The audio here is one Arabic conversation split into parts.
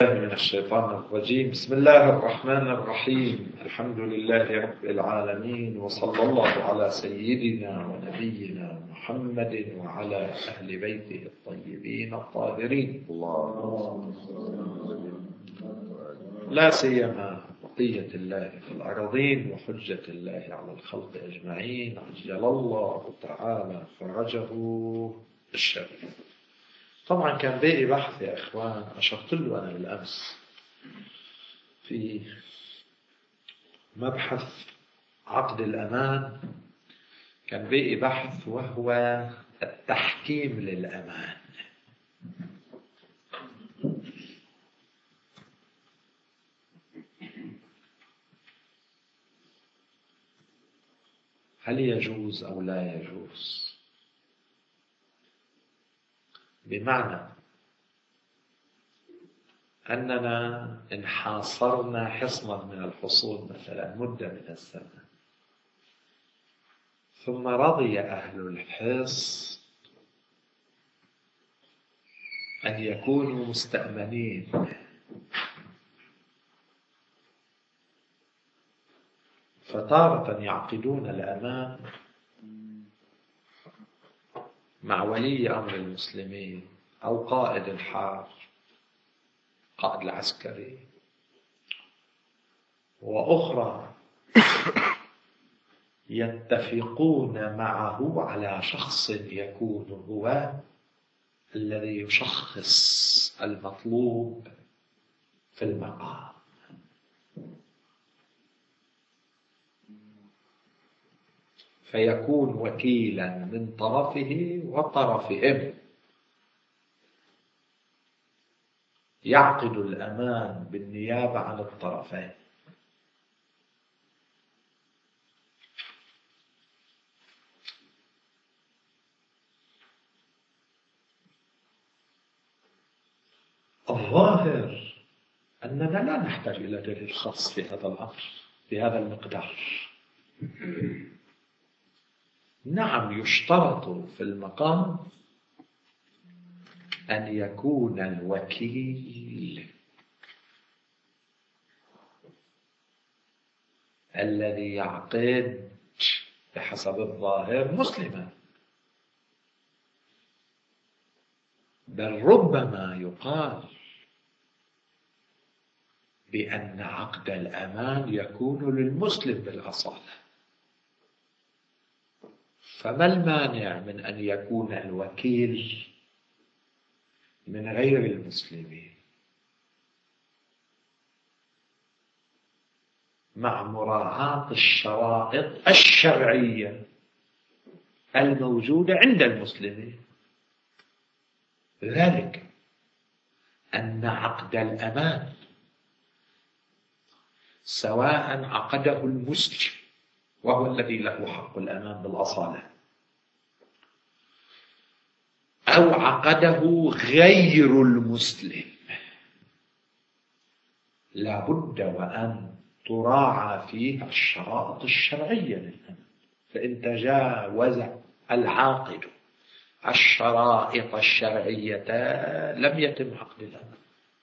من الشيطان الرجيم. بسم الله الرحمن الرحيم. الحمد لله رب العالمين، وصلى الله على سيدنا ونبينا محمد وعلى أهل بيته الطيبين الطاهرين، لا سيما بقية الله في الأرضين وحجة الله على الخلق أجمعين، عجل الله تعالى فرجه الشريف. طبعا كان باقي بحث يا إخوان، أشرت له أنا بالأمس في مبحث عقد الأمان، كان باقي بحث وهو التحكيم للأمان. هل يجوز أو لا يجوز؟ بمعنى أننا إن حاصرنا حصنا من الحصون مثلا مدة من الزمن، ثم رضي أهل الحصن أن يكونوا مستأمنين، فتارة يعقدون الأمان مع ولي أمر المسلمين أو قائد الحرب، قائد العسكري، وأخرى يتفقون معه على شخص يكون هو الذي يشخص المطلوب في المقام، فيكون وكيلا من طرفه وطرفهم، يعقد الأمان بالنيابة عن الطرفين. الظاهر أننا لا نحتاج إلى دليل خاص في هذا الأمر بهذا المقدار. نعم، يشترط في المقام أن يكون الوكيل الذي يعقد بحسب الظاهر مسلما، بل ربما يقال بأن عقد الأمان يكون للمسلم بالأصالة، فما المانع من أن يكون الوكيل من غير المسلمين مع مراعاة الشرائط الشرعية الموجودة عند المسلمين؟ ذلك أن عقد الأمان سواء عقده المسلم وهو الذي له حق الأمان بالأصالة، أو عقده غير المسلم، لا بد وأن تراعى فيه الشرائط الشرعية للأمان. فإن تجاوز العاقد الشرائط الشرعية لم يتم عقد الأمان،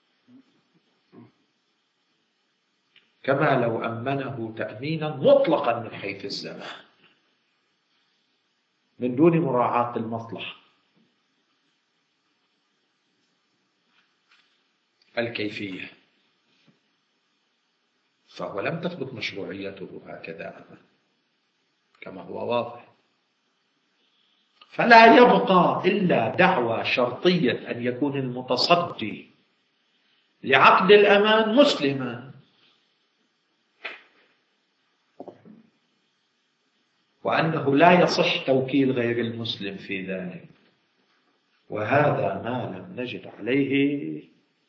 كما لو أمنه تأمينا مطلقا من حيث الزمان من دون مراعاة المصلحة الكيفية، فهو لم تثبت مشروعيته هكذا أمان كما هو واضح. فلا يبقى إلا دعوى شرطية أن يكون المتصدي لعقد الأمان مسلما، وأنه لا يصح توكيل غير المسلم في ذلك، وهذا ما لم نجد عليه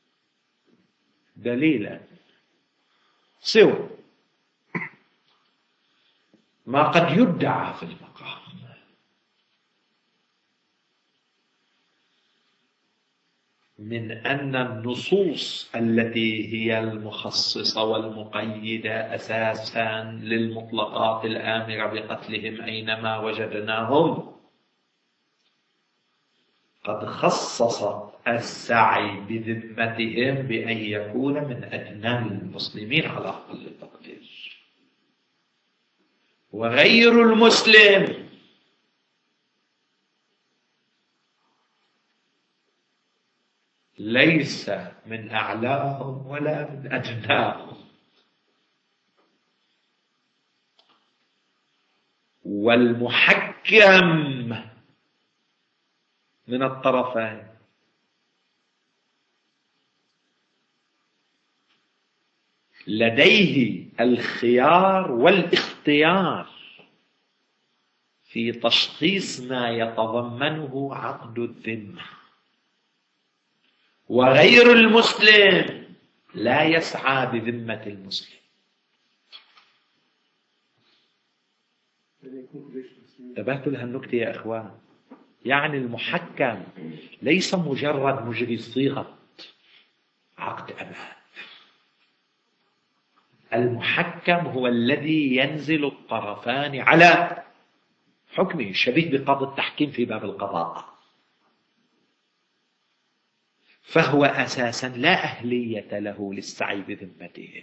دليلا سوى ما قد يدعى في المقام من أن النصوص التي هي المخصصة والمقيدة أساسا للمطلقات الآمرة بقتلهم أينما وجدناهم قد خصصت السعي بذمتهم بأن يكون من أدنى المسلمين على أقل التقدير، وغير المسلم ليس من أعلاهم ولا من أدناهم. والمحكم من الطرفين لديه الخيار والاختيار في تشخيص ما يتضمنه عقد الذمة، وغير المسلم لا يسعى بذمة المسلم. انتبهتوا لهالنكتة يا إخوان؟ يعني المحكم ليس مجرد مجري صيغة عقد أمان، المحكم هو الذي ينزل الطرفان على حكمه، شبيه بقاضي التحكيم في باب القضاء. فهو أساسا لا أهلية له للسعي بذمتهم.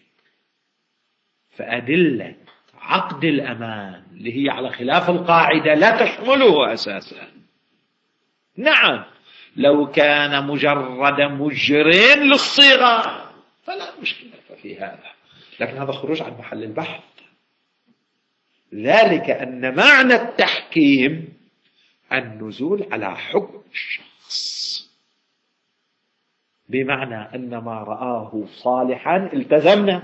فأدلة عقد الأمان اللي هي على خلاف القاعدة لا تشمله أساسا. نعم لو كان مجرد مجرين للصيغة فلا مشكلة في هذا، لكن هذا خروج عن محل البحث. ذلك أن معنى التحكيم النزول على حكم الشخص، بمعنى أن ما رآه صالحا التزمنا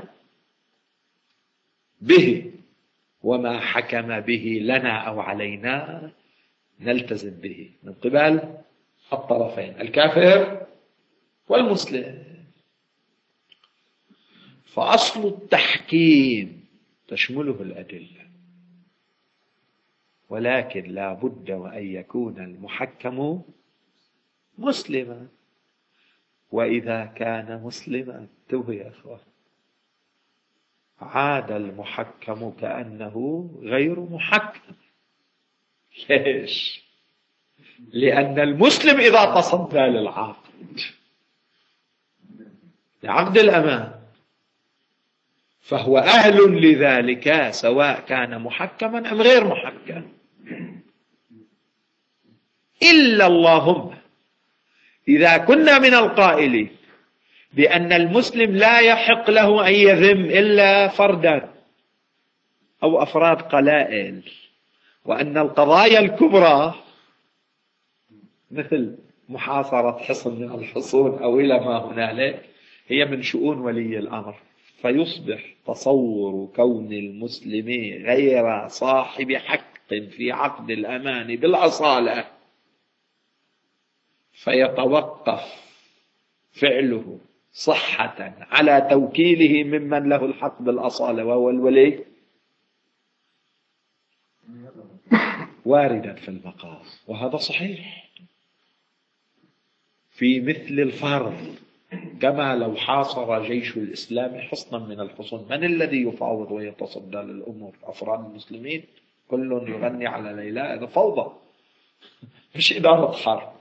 به، وما حكم به لنا أو علينا نلتزم به من قبل الطرفين الكافر والمسلم. فأصل التحكيم تشمله الأدلة، ولكن لا بد وأن يكون المحكم مسلما. وإذا كان مسلما انتبهوا يا أخوان، عاد المحكم كأنه غير محكم. ليش؟ لأن المسلم إذا تصدى للعقد لعقد الأمان فهو أهل لذلك، سواء كان محكما أم غير محكم. إلا اللهم إذا كنا من القائلين بأن المسلم لا يحق له أن يذم إلا فردا أو أفراد قلائل، وأن القضايا الكبرى مثل محاصرة حصن من الحصون أو إلى ما هنالك هي من شؤون ولي الأمر، فيصبح تصور كون المسلم غير صاحب حق في عقد الأمان بالأصالة، فيتوقف فعله صحة على توكيله ممن له الحق بالأصالة وهو الولي، واردا في المقام. وهذا صحيح في مثل الفرض، كما لو حاصر جيش الإسلام حصنا من الحصون، من الذي يفاوض ويتصدى للأمور؟ أفراد المسلمين كل يغني على ليلى، هذا فوضى مش إدارة حرب.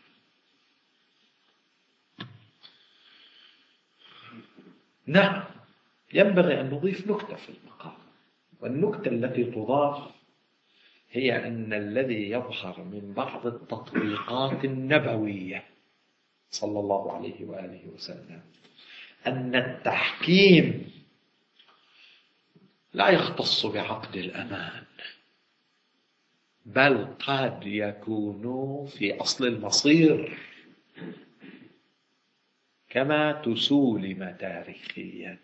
نعم ينبغي أن نضيف نكتة في المقام، والنكتة التي تضاف هي أن الذي يظهر من بعض التطبيقات النبوية صلى الله عليه وآله وسلم أن التحكيم لا يختص بعقد الأمان، بل قد يكون في أصل المصير، كما تسولم تاريخيا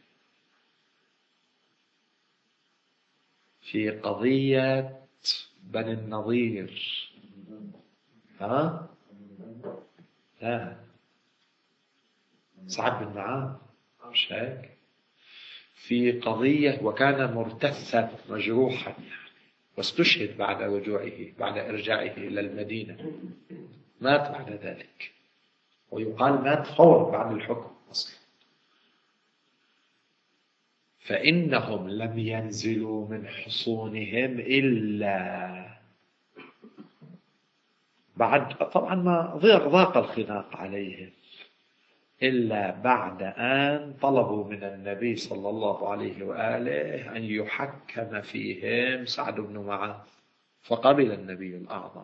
في قضية بني النضير. لا سعد بن معاذ مش هيك؟ في قضية وكان مرتثا مجروحا واستشهد بعد رجوعه، بعد إرجاعه إلى المدينة، مات بعد ذلك، ويقال مات فورا بعد الحكم أصلا. فإنهم لم ينزلوا من حصونهم إلا بعد طبعا ما ضاق الخناق عليهم إلا بعد أن طلبوا من النبي صلى الله عليه وآله أن يحكم فيهم سعد بن معاذ، فقبل النبي الأعظم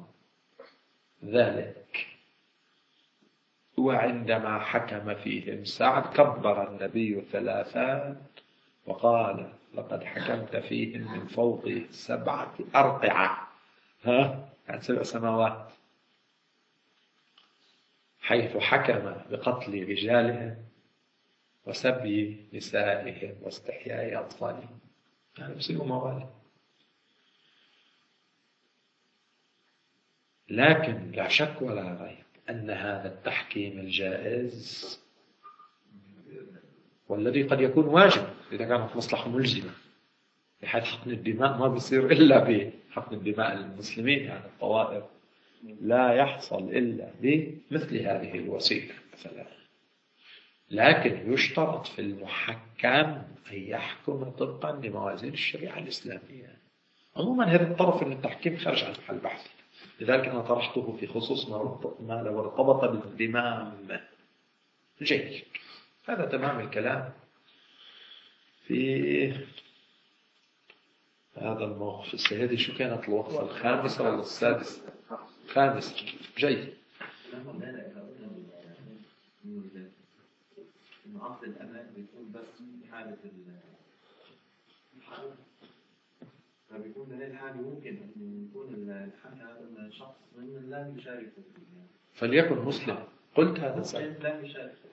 ذلك. وعندما حكم فيهم سعد كبر النبي ثلاثا وقال: لقد حكمت فيهم من فوق 7 أرقعة، يعني 7 سماوات، حيث حكم بقتل رجالهم وسبي نسائهم واستحياء أطفالهم، يعني بصيروا موالي. لكن لا شك ولا ريب أن هذا التحكيم الجائز والذي قد يكون واجب إذا كانت مصلحة ملزمة، بحيث حقن الدماء ما بيصير إلا بحقن الدماء المسلمين، يعني الطوائف، لا يحصل إلا بمثل هذه الوسيلة مثلا. لكن يشترط في المحكم أن يحكم طبقا لموازين الشريعة الإسلامية. عموما هذا الطرف من التحكيم خارج عن محل بحث، لذلك أنا طرحته في خصوص ما لو ارتبط بالانضمام. جيد، هذا تمام الكلام في هذا الموقف. السيدي شو كانت الوقفة، الخامسة ولا السادسة؟ الخامسة. جيد. عقد الأمان بيكون بس في حالة الحالة، فبيكون من الحالة ممكن أن يكون الحالة هذا شخص من لا يشارك، فليكن مسلم. قلت هذا سابقا. لا يشارك.